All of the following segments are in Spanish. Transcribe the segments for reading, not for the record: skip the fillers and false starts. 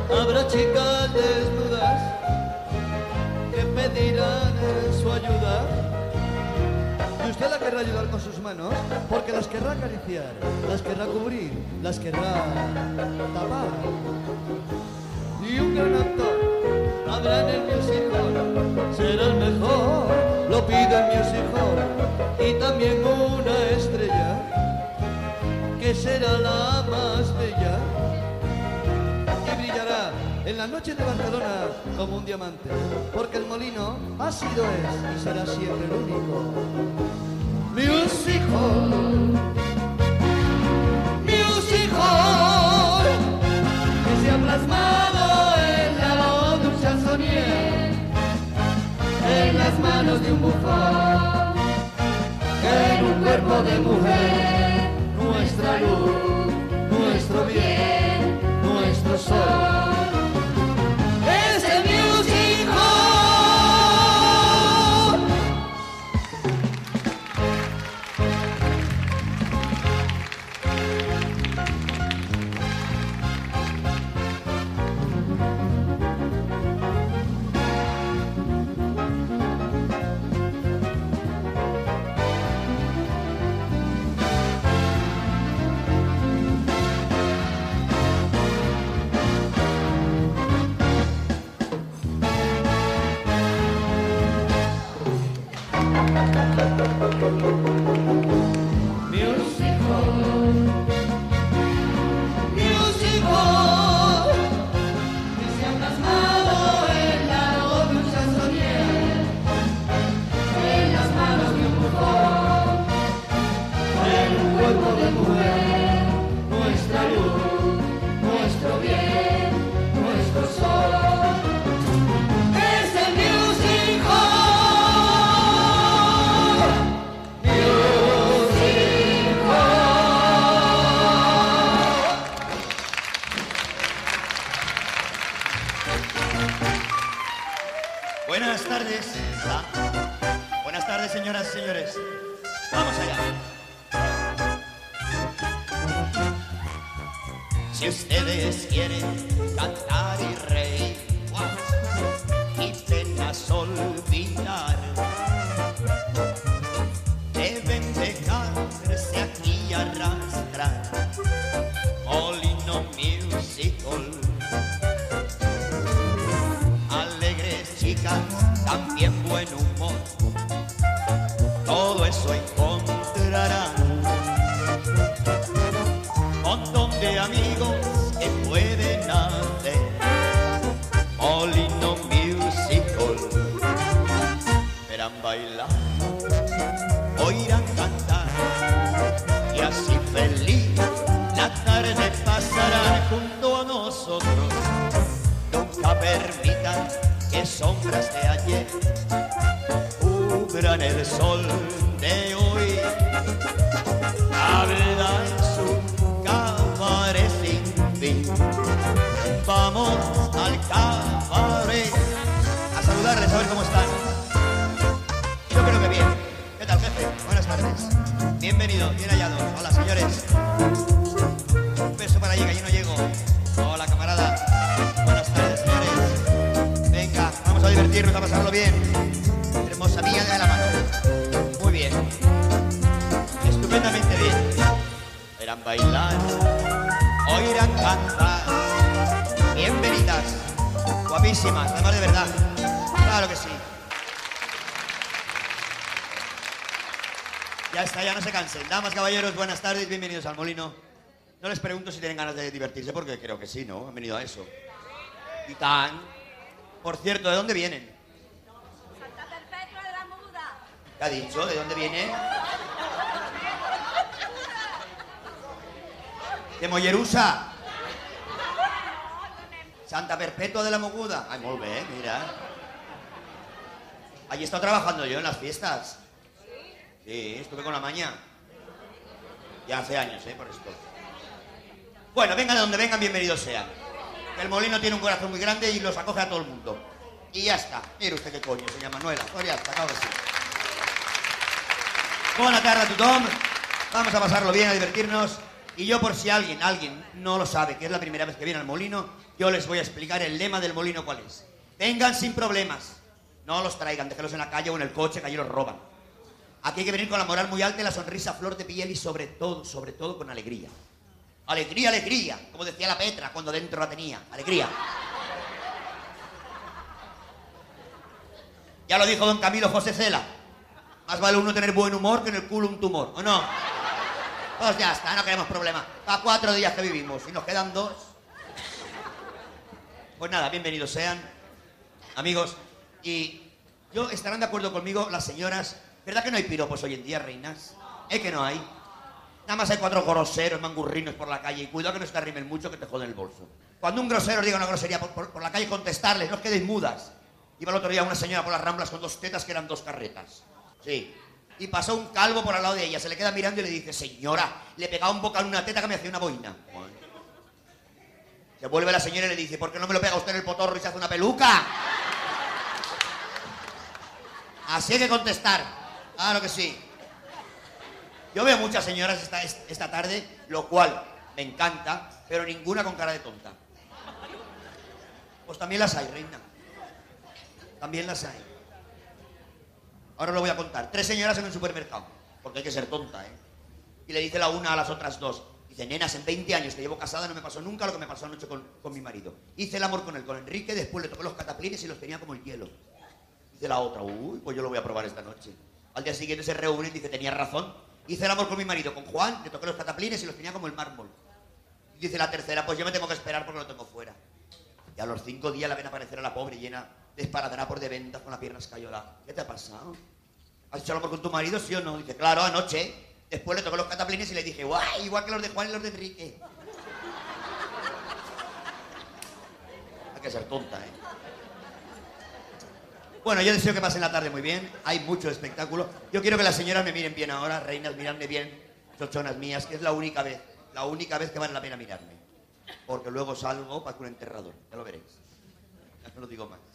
Habrá chicas desnudas que pedirán su ayuda. Y usted la querrá ayudar con sus manos, porque las querrá acariciar, las querrá cubrir, las querrá tapar. Y un gran actor habrá en el music hall, será el mejor, lo pide el music hall. Y también una estrella, que será la más bella, y brillará en la noche de Barcelona como un diamante, porque el Molino ha sido, es y será siempre el único. Music Hall, Music Hall, que se ha plasmado en la voz de un chansonnier, en las manos de un bufón, en un cuerpo de mujer, nuestra luz, nuestro bien, nuestro sol. ¡Ese Music Hall! Music Hall, Music Hall, que se ha plasmado en la voz de un chansonnier, en las manos de un bufón, en un cuerpo de mujer, nuestra luz, nuestro bien, nuestro sol. ¡Ese Music Hall! Buenas tardes. Buenas tardes, señoras y señores. Vamos allá. Si ustedes quieren cantar y reír y penas olvidar, deben dejarse aquí y arrastrar. Molino Music Hall. Alegres chicas, también buen humor, todo eso encontrarán. Montón de amigos que pueden hacer. Molino Music Hall. Verán bailar, oirán cantar, y así feliz la tarde pasarán junto a nosotros. Nunca permitan que sombras de ayer cubran el sol de hoy. La verdad es un cabaret sin fin. Vamos al cabaret a saludarles, a ver cómo están. Yo creo que bien. ¿Qué tal, jefe? Buenas tardes. Bienvenido, bien hallados. Hola, señores. Un beso para allí, que allí no llego. Hola, camarada. Buenas tardes, señores. Venga, vamos a divertirnos, a pasarlo bien. Hermosa mía, de la mano. Muy bien. Estupendamente bien. Verán bailar, oirán cantar. Bienvenidas, guapísimas, además de verdad. Claro que sí. Ya está, ya no se cansen. Damas, caballeros, buenas tardes, bienvenidos al Molino. No les pregunto si tienen ganas de divertirse, porque creo que sí, ¿no? Han venido a eso. Y tan. Por cierto, ¿de dónde vienen? Santa Perpetua de la Muda. ¿Qué ha dicho? ¿De dónde viene? De Mollerusa. Santa Perpetua de la Moguda. Ay, molt bé, mira. Allí he estado trabajando yo en las fiestas. Sí, estuve con la maña. Ya hace años, por esto. Bueno, vengan de donde vengan, bienvenidos sean. El Molino tiene un corazón muy grande y los acoge a todo el mundo. Y ya está. Mire usted qué coño, señora Manuela. Pues ya está, claro que sí. Buena tarde a tothom. Vamos a pasarlo bien, a divertirnos. Y yo, por si alguien no lo sabe, que es la primera vez que viene al Molino, Yo les voy a explicar el lema del molino cuál es. Vengan sin problemas. No los traigan, déjenlos en la calle o en el coche, que allí los roban. Aquí hay que venir con la moral muy alta y la sonrisa a flor de piel y sobre todo con alegría. Alegría, alegría, como decía la Petra cuando dentro la tenía. Alegría. Ya lo dijo don Camilo José Cela. Más vale uno tener buen humor que en el culo un tumor, ¿o no? Pues ya está, no queremos problemas. A 4 días que vivimos y nos quedan 2. Pues nada, bienvenidos sean, amigos. Y estarán de acuerdo conmigo las señoras. ¿Verdad que no hay piropos hoy en día, reinas? ¿Es que no hay? Nada más hay 4 groseros, mangurrinos por la calle. Y cuidado que no se te arrimen mucho, que te joden el bolso. Cuando un grosero diga una grosería por la calle, contestarles, no os quedéis mudas. Iba el otro día una señora por las Ramblas con 2 tetas que eran 2 carretas. Sí. Y pasó un calvo por al lado de ella, se le queda mirando y le dice, señora, le pegaba un bocado en una teta que me hacía una boina. Bueno. Se vuelve la señora y le dice, ¿por qué no me lo pega usted en el potorro y se hace una peluca? Así hay que contestar. Claro que sí. Yo veo muchas señoras esta tarde, lo cual me encanta, pero ninguna con cara de tonta. Pues también las hay, reina. También las hay. Ahora lo voy a contar. 3 señoras en un supermercado, porque hay que ser tonta, ¿eh? Y le dice la una a las otras 2. Dice, nenas, en 20 años que llevo casada no me pasó nunca lo que me pasó anoche con mi marido. Hice el amor con él, con Enrique, después le toqué los cataplines y los tenía como el hielo. Dice la otra, uy, pues yo lo voy a probar esta noche. Al día siguiente se reúnen y dice, tenía razón. Hice el amor con mi marido, con Juan, le toqué los cataplines y los tenía como el mármol. Y dice la tercera, pues yo me tengo que esperar porque lo tengo fuera. Y a los 5 días la ven aparecer a la pobre llena de esparadrapos de ventas con la pierna escayola. ¿Qué te ha pasado? ¿Has hecho el amor con tu marido, sí o no? Dice, claro, anoche. Después le toqué los cataplines y le dije, guay, igual que los de Juan y los de Enrique. Hay que ser tonta, ¿eh? Bueno, yo deseo que pasen la tarde muy bien. Hay mucho espectáculo. Yo quiero que las señoras me miren bien ahora, reinas, miradme bien, chochonas mías, que es la única vez que vale la pena mirarme. Porque luego salgo para un enterrador, ya lo veréis. Ya no lo digo más.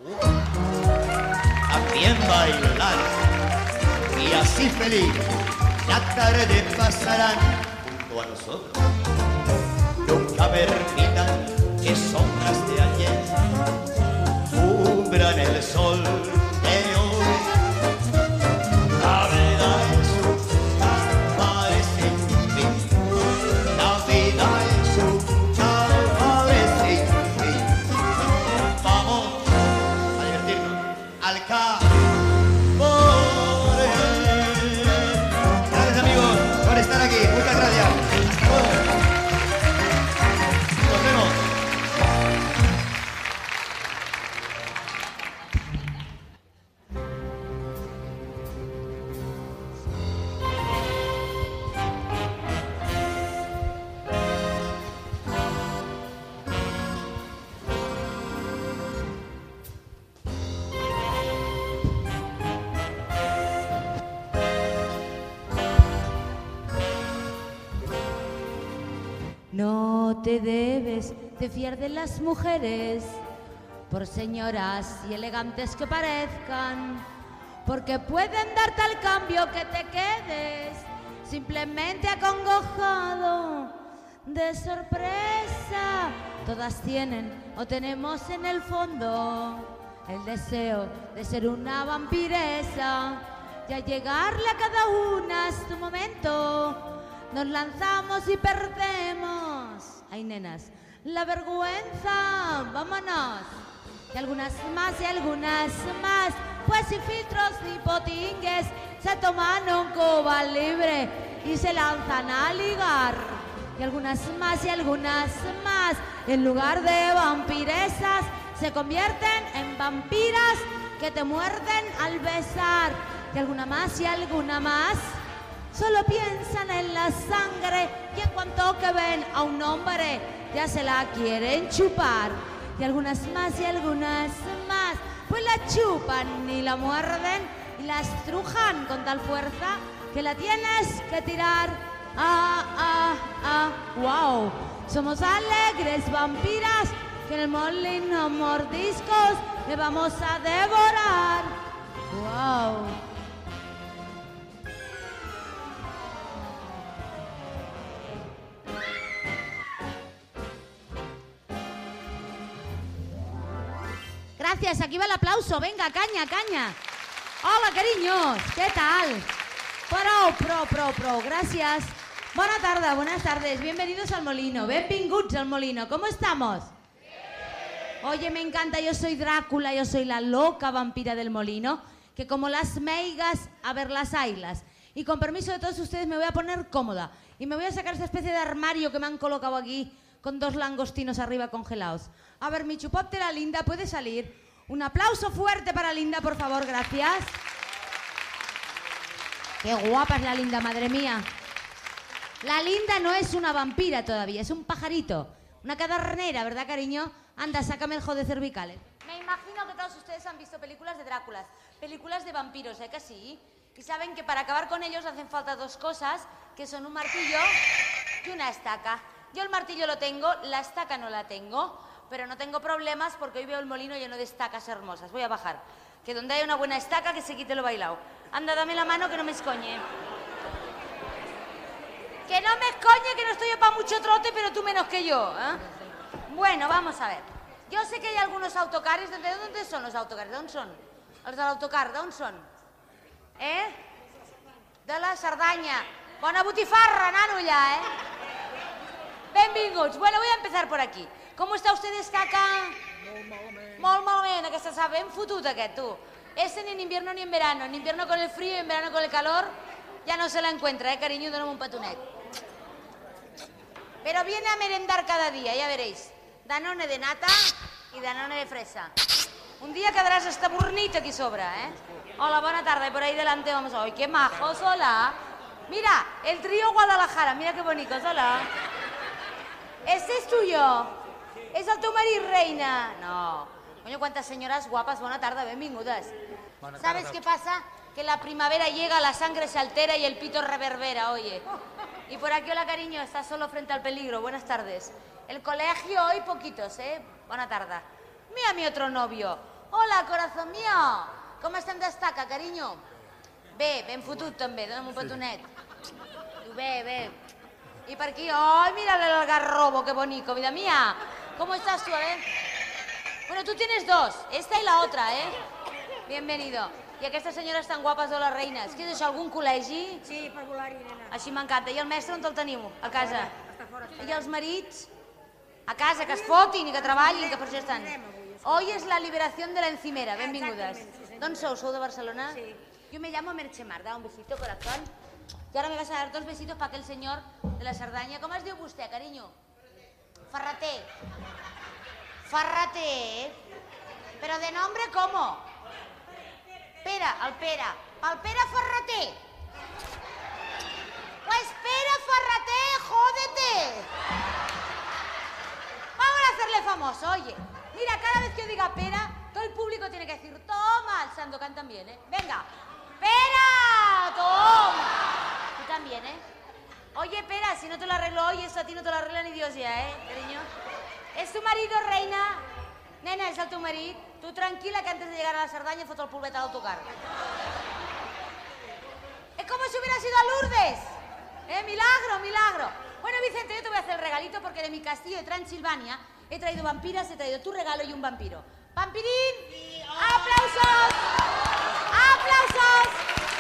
También bailar y así feliz la tarde pasarán junto a nosotros. Nunca permitan que sombras de ayer cubran el sol de hoy. La vida es un calvario sin fin. La vida es un calvario sin fin. Vamos a divertirnos al cabaret. Gracias, amigos, por estar aquí. Muchas gracias. Nos vemos. No te debes de fiar de las mujeres, por señoras y elegantes que parezcan, porque pueden darte al cambio que te quedes simplemente acongojado de sorpresa. Todas tienen o tenemos en el fondo el deseo de ser una vampiresa y al llegarle a cada una su momento nos lanzamos y perdemos. Ay, nenas, la vergüenza, vámonos. Y algunas más, pues sin filtros ni potingues, se toman un Cuba libre y se lanzan a ligar. Y algunas más, en lugar de vampiresas, se convierten en vampiras que te muerden al besar. Y alguna más, solo piensan en la sangre y en cuanto que ven a un hombre ya se la quieren chupar. Y algunas más, pues la chupan y la muerden y la estrujan con tal fuerza que la tienes que tirar. Wow, somos alegres vampiras que en el molino mordiscos le vamos a devorar. Wow. gracias. Aquí va el aplauso. Venga, caña, caña. Hola, cariños. ¿Qué tal? Pro. Gracias. Buenas tardes. Bienvenidos al Molino. Benvinguts al Molino. ¿Cómo estamos? Oye, me encanta. Yo soy Drácula. Yo soy la loca vampira del Molino. Que como las meigas, a ver las ailas. Y con permiso de todos ustedes me voy a poner cómoda. Y me voy a sacar esa especie de armario que me han colocado aquí con 2 langostinos arriba congelados. A ver, mi chupóptera Linda, ¿puede salir? Un aplauso fuerte para Linda, por favor, gracias. Qué guapa es la Linda, madre mía. La Linda no es una vampira todavía, es un pajarito. Una cadernera, ¿verdad, cariño? Anda, sácame el jode cervicales. Me imagino que todos ustedes han visto películas de Dráculas, películas de vampiros, ¿eh que sí? Y saben que para acabar con ellos hacen falta 2 cosas, que son un martillo y una estaca. Yo el martillo lo tengo, la estaca no la tengo, pero no tengo problemas porque hoy veo el molino lleno de estacas hermosas. Voy a bajar. Que donde haya una buena estaca, que se quite lo bailado. Anda, dame la mano que no me escoñe. Que no me escoñe, que no estoy para mucho trote, pero tú menos que yo, ¿eh? Bueno, vamos a ver. Yo sé que hay algunos autocares. ¿De dónde son los autocares? ¿De dónde son? Els de l'autocar, d'on són? De la Cerdanya. Bona botifarra, nano, allà, Benvinguts. Bueno, voy a empezar por aquí. ¿Cómo está usted, Estaca? Molt malament. Aquesta s'ha ben fotut, aquest, tu. Ese ni en invierno ni en verano. En invierno con el frío y en verano con el calor. Ya no se la encuentra, cariño, dóname un petonet. Pero viene a merendar cada día, ya veréis. Danone de nata y Danone de fresa. Un día quedarás hasta burnito aquí sobra, Hola, buena tarde, por ahí delante vamos. ¡Ay, qué majos! Hola. Mira, el trío Guadalajara, mira qué bonitos, hola. Este es tuyo. ¿Es el teu marit, reina? No. Coño, cuántas señoras guapas, buena tarde, benvingudes. ¿Sabes qué pasa? Que la primavera llega, la sangre se altera y el pito reverbera, oye. Y por aquí, hola, cariño, estás solo frente al peligro, buenas tardes. El colegio hoy poquitos, Buena tarde. Mira mi otro novio. Hola, corazón mío. Com estem d'estaca, carinyo? Bé, ben fotut també, dona'm un petonet. Diu, bé. Y por aquí, ¡ay, mira el algarrobo, qué bonito, vida mía! ¿Cómo estás tú, a ver? Bueno, tú tienes 2, esta y la otra, Bienvenido. I aquestes senyores tan guapes de les reines. Què és això, algun col·legi? Sí, per volar-hi, nena. Així m'encanta. I el mestre on el teniu? A casa? Està fora. I els marits? A casa, que es fotin i que treballin, que per això estan. Hoy es la liberación de la encimera, benvingudes. D'on sou? Sou de Barcelona? Sí. Yo me llamo Merche Mar, da un besito, corazón. Y ahora me vas a dar 2 besitos para aquel señor de la Cerdanya. ¿Cómo es diu vostè, cariño? Ferrater. Ferrater, Pero de nombre, ¿cómo? Pera, el Pera. El Pera Ferrater. Pues Pera Ferrater, jódete. Vamos a hacerle famoso, oye. Mira, cada vez que yo diga Pera, todo el público tiene que decir, toma, el Sandokan también, Venga. ¡Pera! ¡Toma! Tú también, Oye, Pera, si no te lo arreglo hoy, eso a ti no te lo arregla ni Dios ya, cariño. ¿Es tu marido, reina? Nena, ¿es el tu marido? Tú tranquila que antes de llegar a la Cerdanya foto el pulvet al autocar. Es como si hubiera sido a Lourdes. Milagro. Bueno, Vicente, yo te voy a hacer el regalito porque de mi castillo de Transilvania he traído vampiras, he traído tu regalo y un vampiro. ¡Vampirín! Sí, oh. ¡Aplausos! ¡Aplausos!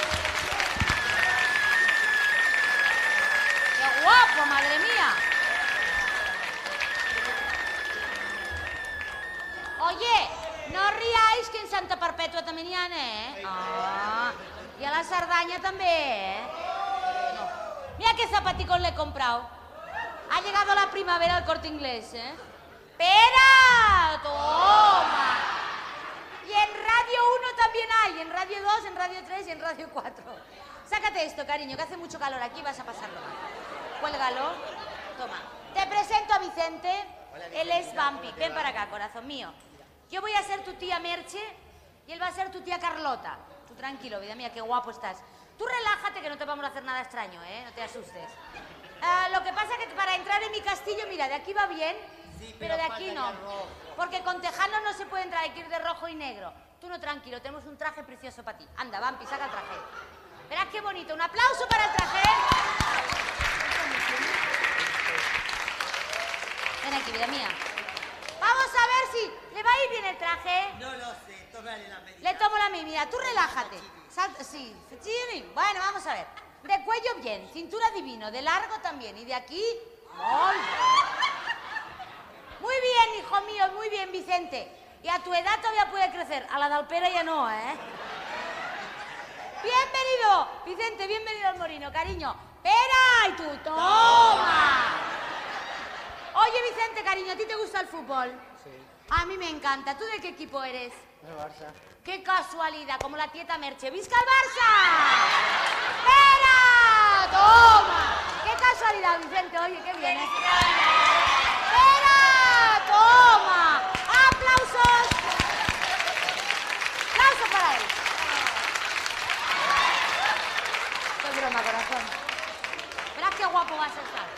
¡Qué guapo, madre mía! Oye, no riáis que en Santa Perpètua també n'hi ha, y a la Cerdanya també, No. Mira qué zapaticón le he comprado. Ha llegado la primavera al Corte Inglés, ¡Pera! ¡Toma! Y en Radio 1 también hay, en Radio 2, en Radio 3 y en Radio 4. Sácate esto, cariño, que hace mucho calor aquí, vas a pasarlo mal. Cuélgalo. Toma. Te presento a Vicente. Él es Vampi. Ven para acá, corazón mío. Yo voy a ser tu tía Merche y él va a ser tu tía Carlota. Tú tranquilo, vida mía, qué guapo estás. Tú relájate que no te vamos a hacer nada extraño, no te asustes. Lo que pasa es que para entrar en mi castillo, mira, de aquí va bien, sí, pero de aquí no. Porque con tejanos no se puede entrar, hay que ir de rojo y negro. Tú no, tranquilo, tenemos un traje precioso para ti. Anda, Vampi, saca el traje. Verás qué bonito. Un aplauso para el traje. Ven aquí, vida mía. Vamos a ver si le va a ahí tiene el traje? No lo sé, tómale la medida. Le tomo la mira, tú relájate. Sí, Fettuccini. Bueno, vamos a ver. De cuello bien, cintura divino, de largo también. Y de aquí, muy bien, hijo mío, muy bien, Vicente. Y a tu edad todavía puede crecer. A la de Alpera ya no, ¿eh? Bienvenido, Vicente, bienvenido al Molino, cariño. ¡Espera! Y tú, toma. Oye, Vicente, cariño, ¿a ti te gusta el fútbol? Sí, A mí me encanta. ¿Tú de qué equipo eres? el Barça. ¡Qué casualidad! Como la tieta Merche. ¡Visca el Barça! ¡Espera! ¡Toma! ¡Qué casualidad, Vicente! Oye, qué bien, ¿eh? ¡Espera! ¡Toma! ¡Aplausos! ¡Aplausos para él! ¡Qué broma, corazón! Verás qué guapo vas a estar.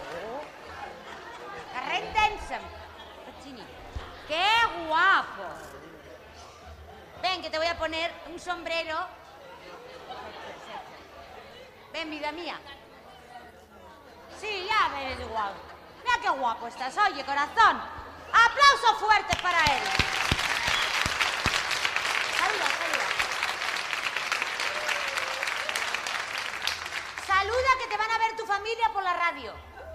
¡Qué rentensem! ¡Qué guapo! Ven, que te voy a poner un sombrero. Ven, vida mía. Sí, ya ves igual. Mira qué guapo estás. Oye, corazón. ¡Aplausos fuertes para él! Saluda, saluda. Saluda, que te van a ver tu familia por la radio.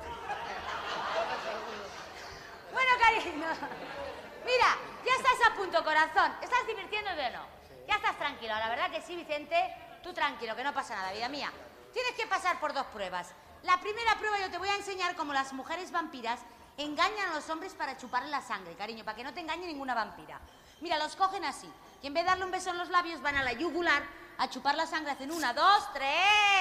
Bueno, cariño. Mira, ya estás a punto, corazón. ¿Estás divirtiéndote o no? Sí. Ya estás tranquilo, la verdad que sí, Vicente. Tú tranquilo, que no pasa nada, vida mía. Tienes que pasar por 2 pruebas. La primera prueba yo te voy a enseñar cómo las mujeres vampiras engañan a los hombres para chuparle la sangre, cariño, para que no te engañe ninguna vampira. Mira, los cogen así. Y en vez de darle un beso en los labios, van a la yugular a chupar la sangre. Hacen 1, 2, 3.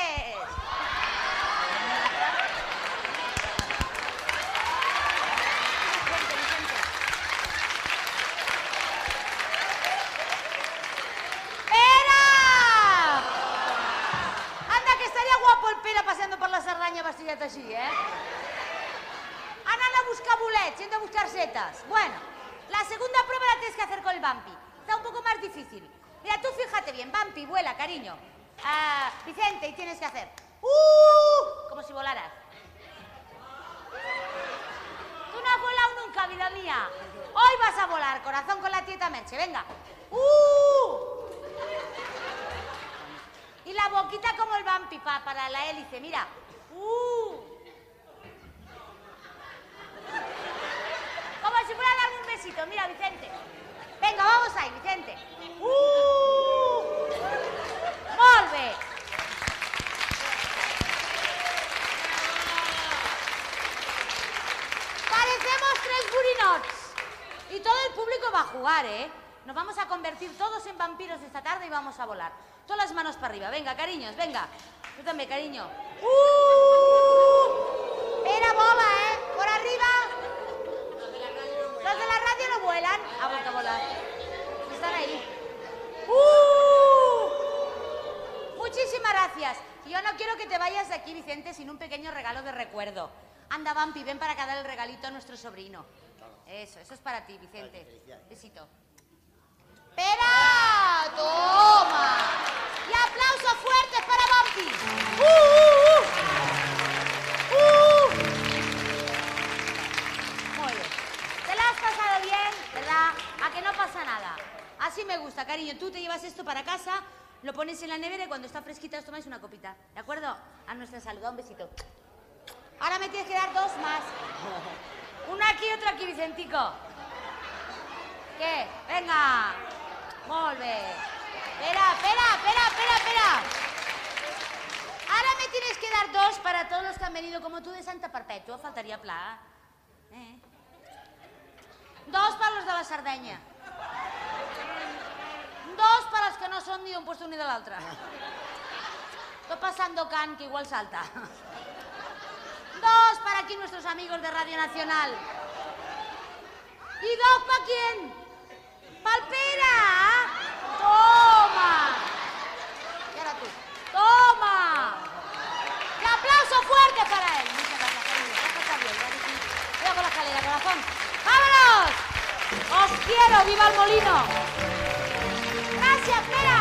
Paseando por la Cerdanya vestit així, ¿eh? Anant a buscar bolets, yendo a buscar setas. Bueno, la segunda prueba la tienes que hacer con el vampi. Está un poco más difícil. Mira, tú fíjate bien, vampi, vuela, cariño. Vicente, y tienes que hacer como si volaras. Tú no has volado nunca, vida mía. Hoy vas a volar, corazón, con la tieta Merche, venga. Y la boquita como el vampi para la hélice, mira. Como si fuera a darme un besito, mira, Vicente. Venga, vamos ahí, Vicente. Molt bé. Parecemos 3 burinots. Y todo el público va a jugar, ¿eh? Nos vamos a convertir todos en vampiros esta tarde y vamos a volar. Todas las manos para arriba. Venga, cariños, venga. Tú también, cariño. Era bola, ¿eh? Por arriba. Los de la radio no vuelan. Ha vuelto a volar. Están ahí. Muchísimas gracias. Yo no quiero que te vayas de aquí, Vicente, sin un pequeño regalo de recuerdo. Anda, vampi, ven para acá dar el regalito a nuestro sobrino. Eso es para ti, Vicente. Besito. ¡Espera! ¡Toma! Y aplausos fuertes para Vampi. Muy bien. ¿Te la has pasado bien, verdad? ¿A que no pasa nada? Así me gusta, cariño. Tú te llevas esto para casa, lo pones en la nevera y cuando está fresquita os tomáis una copita. ¿De acuerdo? A nuestra salud. Un besito. Ahora me tienes que dar 2 más. Una aquí y otra aquí, Vicentico. ¿Qué? Venga. Molt bé. Espera. Ahora me tienes que dar 2 para todos los que han venido como tú de Santa Perpètua. Faltaría pla. 2 para los de la Sardenya. 2 para los que no son ni de un puesto ni de l'altre. Estoy pasando can, que igual salta. 2 para aquí nuestros amigos de Radio Nacional. ¿Y 2 para quién? ¡Palpera! ¡Toma! Y ahora tú. ¡Toma! ¡Y aplauso fuerte para él! Muchas gracias, cariño. Está bien, cuidado con la escalera, corazón. ¡Vámonos! ¡Os quiero! ¡Viva el molino! ¡Gracias, Pera!